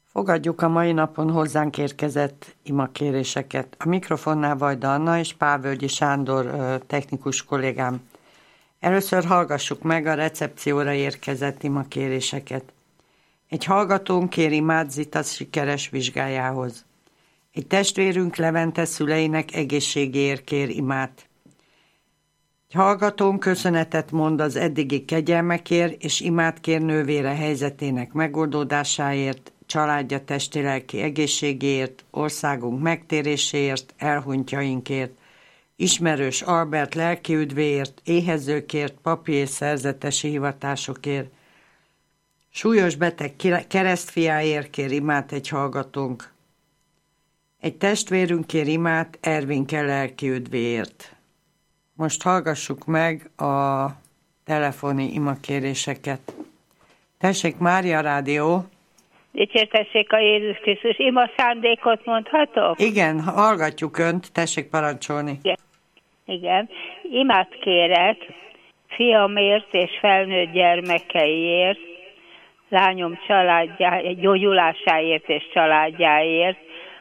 Fogadjuk a mai napon hozzánk érkezett imakéréseket. A mikrofonnál Vajda Anna és Pálvölgyi Sándor technikus kollégám. Először hallgassuk meg a recepcióra érkezett imakéréseket. Egy hallgatónk kér imát Zita sikeres vizsgájához. Egy testvérünk Levente szüleinek egészségéért kér imát. Egy hallgatónk köszönetet mond az eddigi kegyelmekért, és imát kér nővére helyzetének megoldódásáért, családja testi-lelki egészségéért, országunk megtéréséért, elhunytjainkért, ismerős Albert lelkiüdvéért, éhezőkért, papi és szerzetesi hivatásokért. Súlyos beteg keresztfiáért kér imát egy hallgatónk. Egy testvérünk kér imát Ervinke lelkiüdvéért. Most hallgassuk meg a telefoni imakéréseket. Tessék, Mária Rádió! Dicsértessék a Jézus Krisztus. Ima szándékot mondhatok? Igen, hallgatjuk Önt, tessék parancsolni. Igen. Imát kérek fiamért és felnőtt gyermekeiért, lányom gyógyulásáért és családjáért,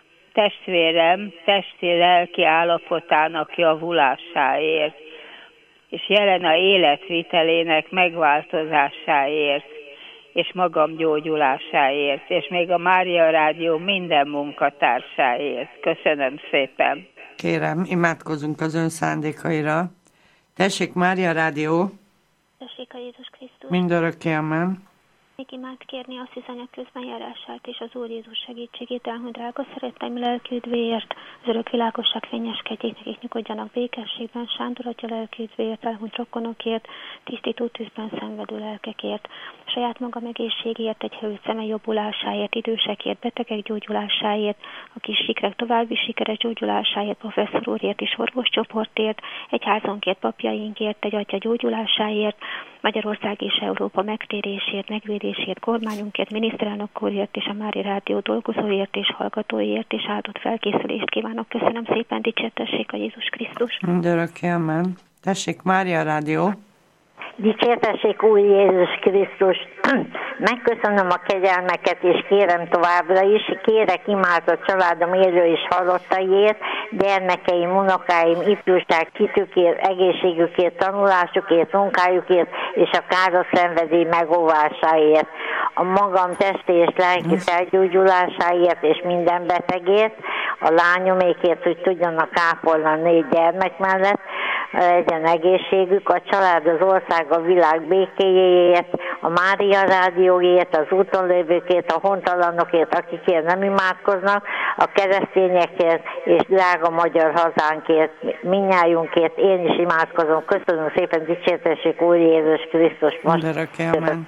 testvérem testi-lelki állapotának javulásáért, és Jelena életvitelének megváltozásáért, és magam gyógyulásáért, és még a Mária Rádió minden munkatársáért. Köszönöm szépen. Kérem, imádkozunk az Ön szándékaira. Tessék, Mária Rádió! Tessék a Jézus Krisztus! Mindörökké, amen! Még imád kérni a szűzanya közbenjárását és az Úr Jézus segítségét, elhunyt drága szeretteim lelki üdvéért, az örök világosság fényeskedjék, nekik nyugodjanak békességben, Sándor atya lelki üdvéért, elhunyt rokonokért, tisztító tűzben szenvedő lelkekért, saját magam egészségéért, egy hőt szeme jobbulásáért, idősekért, betegek gyógyulásáért, a kis sikrek további sikeres gyógyulásáért, professzor úrért és orvoscsoportért, egy házonkért, papjainkért, egy atya gyógyulásáért, Magyarország és Európa megtérésért, megvédésért, kormányunkért, miniszterelnök úrért és a Mária Rádió dolgozóért és hallgatóért és áldott felkészülést kívánok. Köszönöm szépen, dicsértessék a Jézus Krisztus. Mindörökké, amen. Tessék, Mária Rádió. Dicsértessék Úr Jézus Krisztus. Megköszönöm a kegyelmeket, és kérem továbbra is, kérek imát a családom élő és halottaiért, gyermekeim, unokáim, ifjúság, hitükért, egészségükért, tanulásukért, munkájukért, és a káros szenvedély megóvásáért, a magam testi és lelki felgyógyulásáért, és minden betegért, a lányomékért, hogy tudjanak ápolni 4 gyermek mellett, legyen egészségük, a család, az ország, a világ békéjéért, a Mária Rádióért, az úton lévőkért, a hontalanokért, akikért nem imádkoznak, a keresztényekért és drága magyar hazánkért, mindnyájunkért én is imádkozom. Köszönöm szépen, dicsértessék Úr Jézus Krisztus. Mindörökké, amen.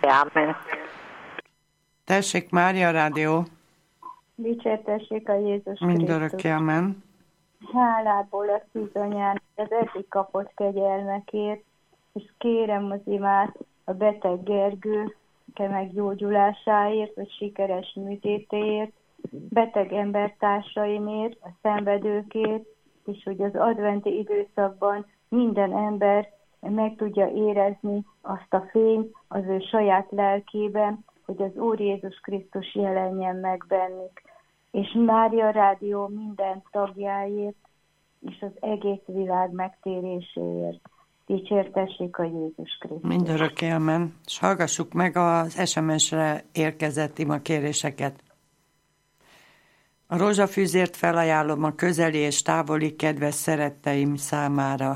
Tessék, Mária Rádió. Dicsértessék a Jézus Krisztus. Mindörökké, amen. Hálából a szűzanyán az eddig kapott kegyelmekért, és kérem az imát a beteg Gergő meggyógyulásáért, vagy sikeres műtétéért, beteg embertársaimért, a szenvedőkért, és hogy az adventi időszakban minden ember meg tudja érezni azt a fényt az ő saját lelkében, hogy az Úr Jézus Krisztus jelenjen meg bennük. És Mária Rádió minden tagjáért, és az egész világ megtéréséért. Dicsértessék a Jézus Krisztus. Mindörökké, amen. És hallgassuk meg az SMS-re érkezett imakéréseket. A rózsafűzért felajánlom a közeli és távoli kedves szeretteim számára.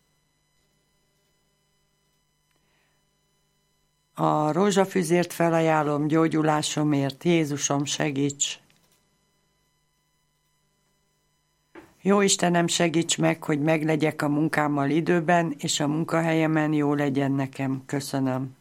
A rózsafűzért felajánlom gyógyulásomért, Jézusom, segíts! Jó Istenem, segíts meg, hogy meglegyek a munkámmal időben, és a munkahelyemen jó legyen nekem. Köszönöm.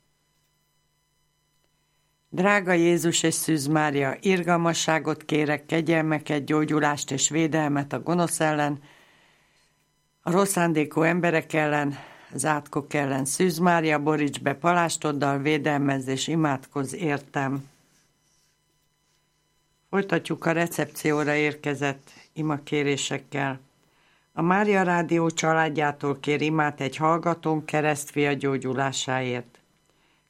Drága Jézus és Szűz Mária, irgalmasságot kérek, kegyelmeket, gyógyulást és védelmet a gonosz ellen, a rossz szándékú emberek ellen, az átkok ellen. Szűz Mária, boríts be palástoddal, védelmezz és imádkozz értem. Folytatjuk a recepcióra érkezett imakérésekkel. A Mária Rádió családjától kér imát egy hallgatón keresztfia gyógyulásáért.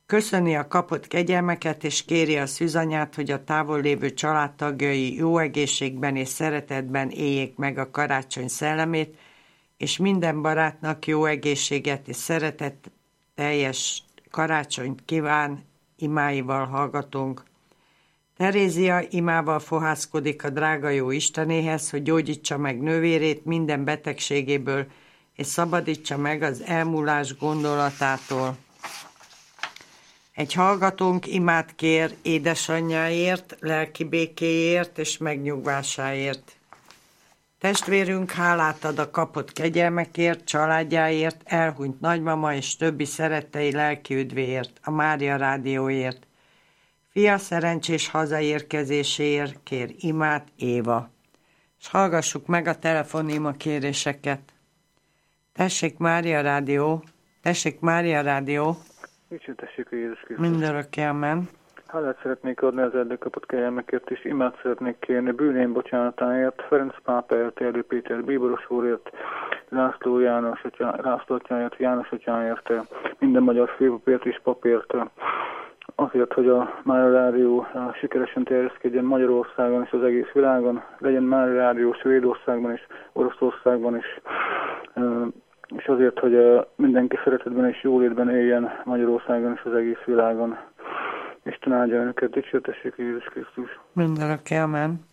Köszöni a kapott kegyelmeket, és kéri a szűzanyát, hogy a távol lévő családtagjai jó egészségben és szeretetben éljék meg a karácsony szellemét, és minden barátnak jó egészséget és szeretet teljes karácsonyt kíván, imáival hallgatunk. Terézia imával fohászkodik a drága jó Istenéhez, hogy gyógyítsa meg nővérét minden betegségéből, és szabadítsa meg az elmúlás gondolatától. Egy hallgatónk imát kér édesanyjáért, lelki békéért és megnyugvásáért. Testvérünk hálát ad a kapott kegyelmekért, családjáért, elhunyt nagymama és többi szerettei lelki üdvéért, a Mária Rádióért. Fia szerencsés hazaérkezéséért kér imát Éva. És hallgassuk meg a telefonima kéréseket. Tessék Mária Rádió, tessék Mária Rádió. Dicsértessék a Jézus Krisztus. Mindörökké, amen. Hálát szeretnék adni az eddig kapott kegyelmekért, és imát szeretnék kérni bűném bocsánatáért, Ferenc pápáért, Erdő Péter, Bíboros úrért, László atyáért, János atyáért, minden magyar főpapért és papért, azért, hogy a Mária Rádió sikeresen terjeszkedjen Magyarországon és az egész világon, legyen Mária Rádió Svédországban és Oroszországban is, és azért, hogy mindenki szeretetben és jólétben éljen Magyarországon és az egész világon. Isten áldja önöket, dicsértessék Jézus Krisztus. Mindörökké, amen.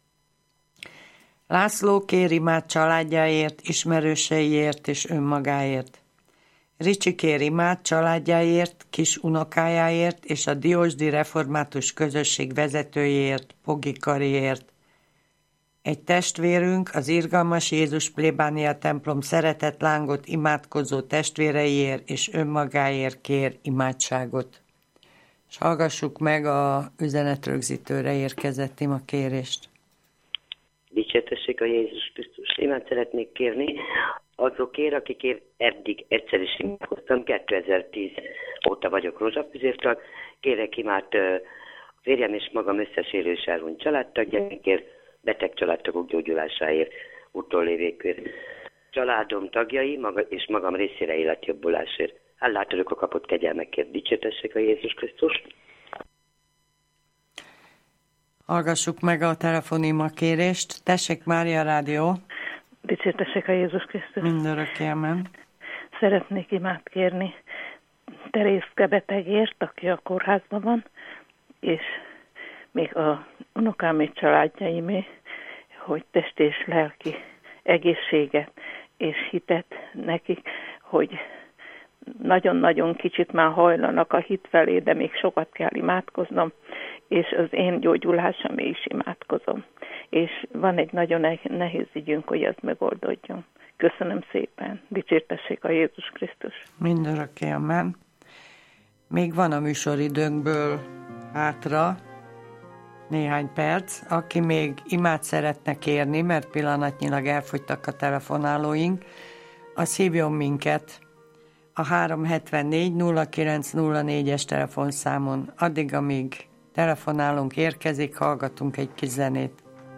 László kér imát családjáért, ismerőseiért és önmagáért. Ricsi kér imát családjáért, kis unokájáért és a Diósdi Református Közösség vezetőjéért, Pogi Kariért. Egy testvérünk, az Irgalmas Jézus plébánia templom szeretett lángot imádkozó testvéreiért és önmagáért kér imádságot. És hallgassuk meg a üzenetrögzítőre érkezett imakérést. Dicsértessék a Jézus Krisztus. Imát szeretnék kérni azokért, akikért eddig egyszer is imádkoztam, 2010 óta vagyok rózsafűzértag. Kérek imát férjem és magam összes élő és elhunyt családtagjaikért, beteg családtagok gyógyulásáért, utollévékért. Családom tagjai és magam részére életjobbulásért. Hálát adok a kapott kegyelmekért. Dicsértessék a Jézus Krisztus. Hallgassuk meg a telefonima kérést. Tessék Mária Rádió. Dicsértessék a Jézus Krisztus. Mindörökké, amen. Szeretnék imát kérni Terézke betegért, aki a kórházban van, és még a unokámé családjaimé, hogy test és lelki egészséget és hitet nekik, hogy nagyon-nagyon kicsit már hajlanak a hit felé, de még sokat kell imádkoznom, és az én gyógyulásomé is imádkozom. És van egy nagyon nehéz ügyünk, hogy ez megoldódjon. Köszönöm szépen. Dicsértessék a Jézus Krisztus. Mindörökké, amen. Még van a műsoridőnkből hátra néhány perc. Aki még imát szeretne kérni, mert pillanatnyilag elfogytak a telefonálóink, az hívjon minket a 374-0904-es telefonszámon. Addig, amíg telefonálunk, érkezik, hallgatunk egy kis zenét.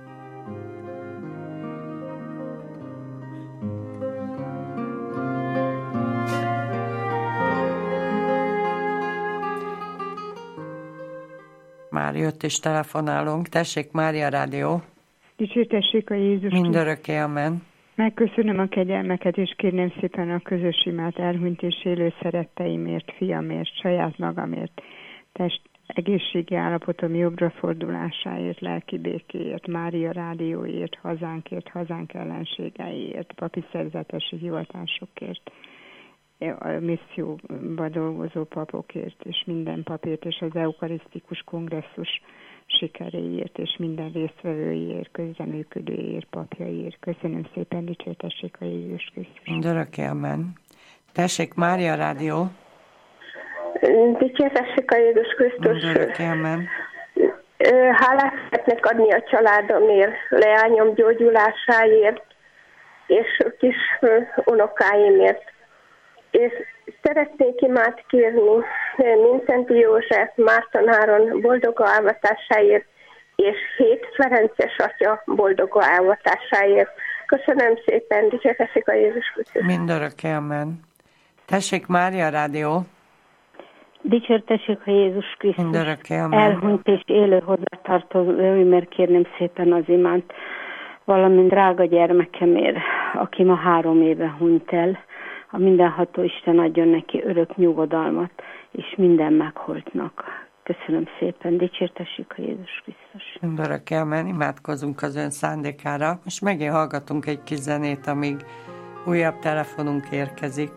Már jött és telefonálunk. Tessék, Mária Rádió. Dicsértessék a Jézus. Mindörökké, amen. Megköszönöm a kegyelmeket, és kérném szépen a közös imát elhunyt és élő szeretteimért, fiamért, saját magamért, test egészségi állapotom jobbra fordulásáért, lelki békéért, Mária Rádióért, hazánkért, hazánk ellenségeiért, papi szerzetesi hivatásokért, a misszióban dolgozó papokért, és minden papért, és az eukarisztikus kongresszus sikeréért, és minden résztvevőjéért, közreműködőért, papjaiért. Köszönöm szépen, dicsértessék a Jézus Krisztus. Mindörökké, amen. Tessék, Mária Rádió. Dicsértessék a Jézus Krisztus. Mindörökké, amen. Hálát szeretnék adni a családomért, leányom gyógyulásáért, és kis unokáimért. És szeretnék imát kérni Mincenti József, Márton Áron boldog elvatásáért, és 7 Ferences atya boldog elvatásáért. Köszönöm szépen, dicsértessék a Jézus Krisztus. Mindörökké, amen. Tessék, Mária Rádió. Dicsértessék a Jézus Krisztus. Mindörökké, amen. Elhunyt és élő hozzátartozóimért kérném szépen az imánt, valamint drága gyermekemért, aki ma 3 éve hunyt el. A mindenható Isten adjon neki örök nyugodalmat, és minden megholtnak. Köszönöm szépen, dicsértessék a Jézus Krisztus. Mindörökké, amen. Imádkozunk az ön szándékára. Most megint hallgatunk egy kis zenét, amíg újabb telefonunk érkezik.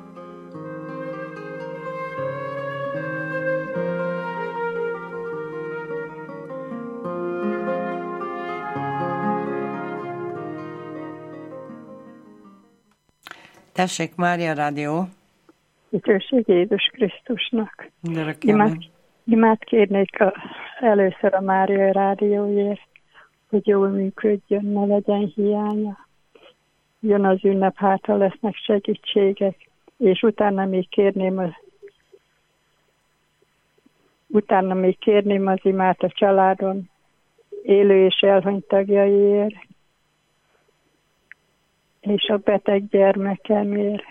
Tessék, Mária Rádió. Dicsőség Jézus Krisztusnak. Mindörökké, Imát kérnék először a Mária Rádióért, hogy jól működjön, ne legyen hiánya. Jön az ünnep, hátra lesznek segítségek, és utána még kérném az imát a családon élő és elhunyt tagjaiért, és a beteg gyermekemért.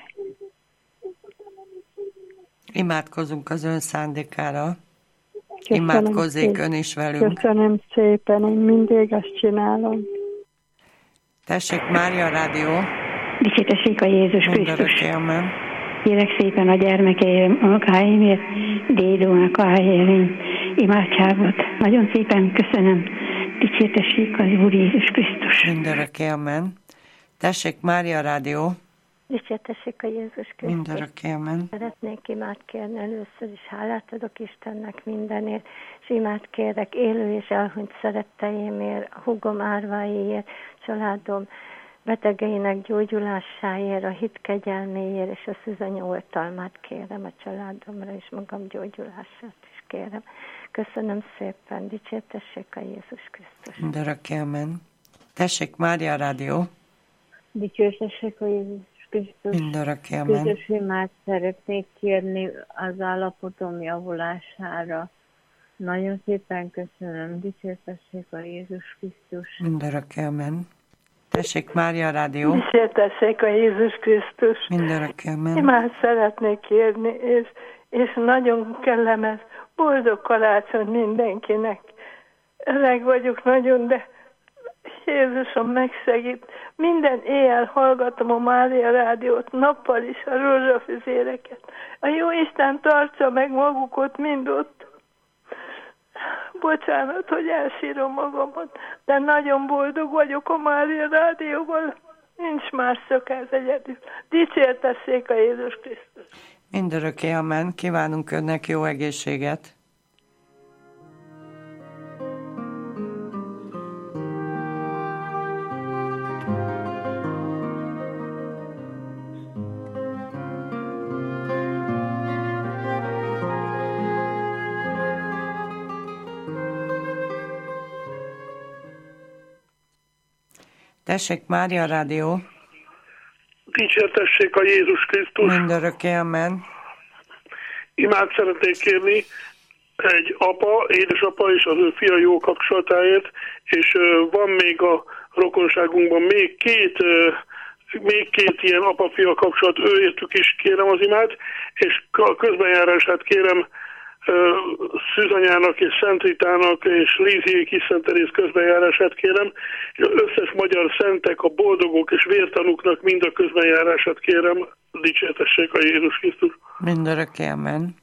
Imádkozunk az ön szándékára. Köszönöm Imádkozzék szépen. ön is velünk. Köszönöm szépen, én mindig azt csinálom. Tessék, Mária Rádió. Dicsértessék a Jézus Krisztus. Mindörökké, amen. Kérek szépen a gyermekeim, unokáimért, dédunokáimért imádságot. Nagyon szépen köszönöm. Dicsértessék az Úr Jézus Krisztus. Mindörökké, amen. Tessék, Mária Rádió. Dicsértessék a Jézus Krisztus. Mindörökké, amen. Szeretnék imát kérni először is, hálát adok Istennek mindenért, és imát kérek élő és elhunyt szeretteimért, a húgom árváiért, családom betegeinek gyógyulásáért, a hit kegyelméért, és a szűzanya oltalmát kérem a családomra, és magam gyógyulását is kérem. Köszönöm szépen, dicsértessék a Jézus Krisztus. Mindörökké, amen. Tessék, Mária Rádió. Dicsértessék a Jézus Krisztus. Mindörökké, amen. Közös imát szeretnék kérni az állapotom javulására. Nagyon szépen köszönöm. Dicsértessék a Jézus Krisztus. Mindörökké, amen. Tessék, Mária Rádió. Dicsértessék a Jézus Krisztus. Mindörökké, amen. Imát szeretnék kérni, és nagyon kellemes, boldog karácsony mindenkinek. Öreg vagyok nagyon, de Jézusom megsegít. Minden éjjel hallgatom a Mária Rádiót, nappal is a rózsafüzéreket. A Jóisten tartsa meg magukat mind ott. Bocsánat, hogy elsírom magamat, de nagyon boldog vagyok a Mária Rádióval. Nincs más szokás egyedül. Dicsértessék a Jézus Krisztus. Mindörökké, amen. Kívánunk önnek jó egészséget. Tessék, Mária Rádió. Dicsértessék a Jézus Krisztus. Mindörökké, amen. Imát szeretnék kérni egy apa, édesapa és az ő fia jó kapcsolatáért, és van még a rokonságunkban még két ilyen apa-fia kapcsolat, őértük is kérem az imát, és közbenjárását kérem Szűzanyának és Szent Ritának és Lízié Kis Szent Teréz közbenjárását kérem, és az összes magyar szentek, a boldogok és vértanúknak mind a közbenjárását kérem, dicsértessék a Jézus Krisztus. Mindörökké, amen.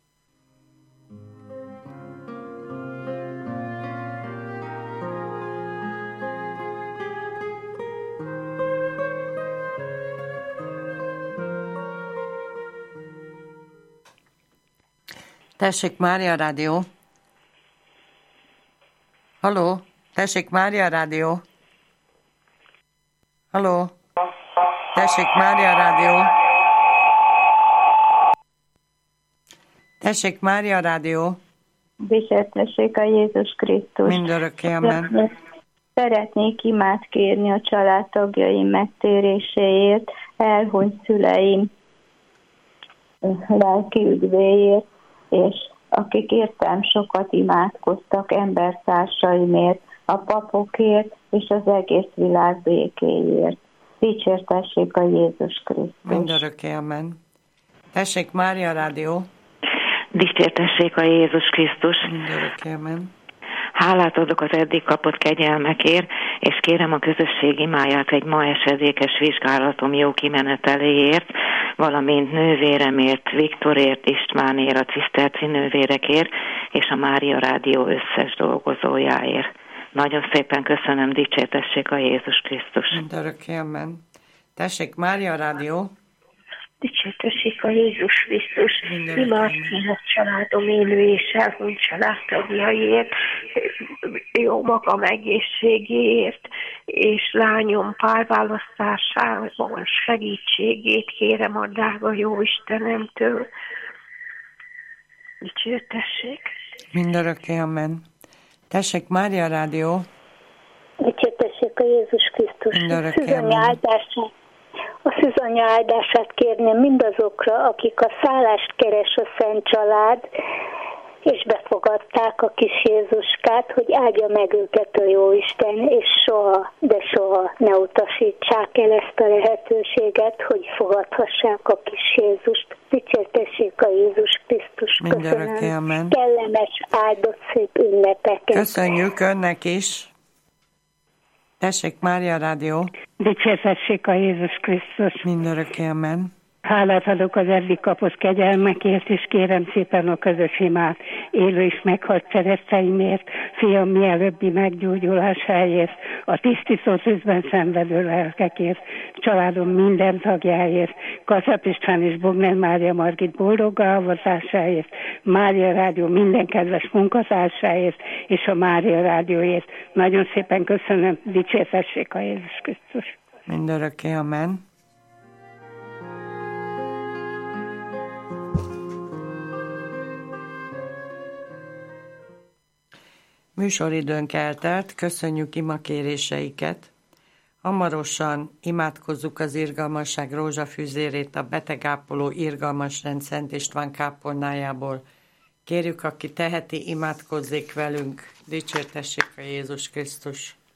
Tessék, Mária Rádió. Halló? Tessék, Mária Rádió. Halló? Tessék, Mária Rádió. Tessék, Mária Rádió. Dicsértessék a Jézus Krisztus. Mindörökké, amen. Szeretnék imát kérni a családtagjaim megtéréséért, elhunyt szüleim lelki üdvéért, és akik értem sokat imádkoztak embertársaimért, a papokért és az egész világ békéért. Dicsértessék a Jézus Krisztus. Mindörökké, amen. Tessék, Mária Rádió. Dicsértessék a Jézus Krisztus. Mindörökké, amen. Hálát adok az eddig kapott kegyelmekért, és kérem a közösség imáját egy ma esedékes vizsgálatom jó kimeneteléért, valamint nővéremért, Viktorért, Istvánért, a ciszterci nővérekért, és a Mária Rádió összes dolgozójáért. Nagyon szépen köszönöm, dicsértessék a Jézus Krisztus. Mindörökké, amen. Tessék, Mária Rádió. Dicsértessék a Jézus Krisztus, imádkozom családom élő és elhunyt családtagjaiért, jó magam egészségéért, és lányom párválasztásában segítségét kérem a drága jó Istenemtől. Dicsértessék. Mindörökké, amen. Tessék, Mária Rádió. Dicsértessék a Jézus Krisztus. Mindörökké, amen. A szűzanya áldását kérném mindazokra, akik a szállást keres a Szent Család, és befogadták a kis Jézuskát, hogy áldja meg őket a Jóisten, és soha, de soha ne utasítsák el ezt a lehetőséget, hogy fogadhassák a kis Jézust. Dicsértessék a Jézus Krisztus. Mindörökké, amen. Kellemes, áldott szép ünnepeket. Köszönjük önnek is. Tessék, Mária Rádió. Dicsértessék a Jézus Krisztus. Mindörökké, amen. Hálát adok az eddig kapott kegyelmekért, és kérem szépen a közös imát élő és meghalt szeretteimért, fiam mielőbbi meggyógyulásáért, a tisztított tűzben szenvedő lelkekért, családom minden tagjáért, Kaszap István és Bogner Mária Margit boldog avatásáért, Mária Rádió minden kedves munkatársáért, és a Mária Rádióért. Nagyon szépen köszönöm, dicsértessék a Jézus Krisztus. Mindörökké, amen. Műsoridőnk eltelt, köszönjük imakéréseiket. Hamarosan imádkozzuk az irgalmasság rózsafűzérét a betegápoló irgalmasrend Szent István kápolnájából. Kérjük, aki teheti, imádkozzék velünk. Dicsértessék a Jézus Krisztus.